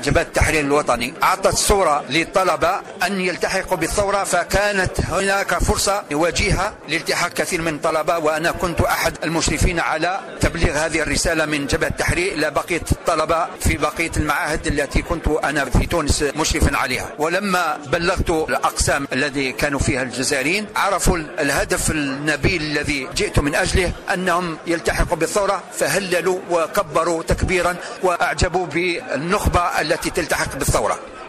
جبهة التحرير الوطني أعطت صورة للطلبة أن يلتحقوا بالثورة، فكانت هناك فرصة وجيهة لالتحاق كثير من الطلبة، وأنا كنت أحد المشرفين على تبليغ هذه الرسالة من جبهة التحرير إلى بقية الطلبة في بقية المعاهد التي كنت أنا في تونس مشرفا عليها. ولما بلغت الأقسام الذي كانوا فيها الجزائريين عرفوا الهدف النبيل الذي جئت من أجله، أنهم يلتحقوا بالثورة، فهللوا وكبروا تكبيرا وأعجبوا بالنخبة التي تلتحق بالثورة.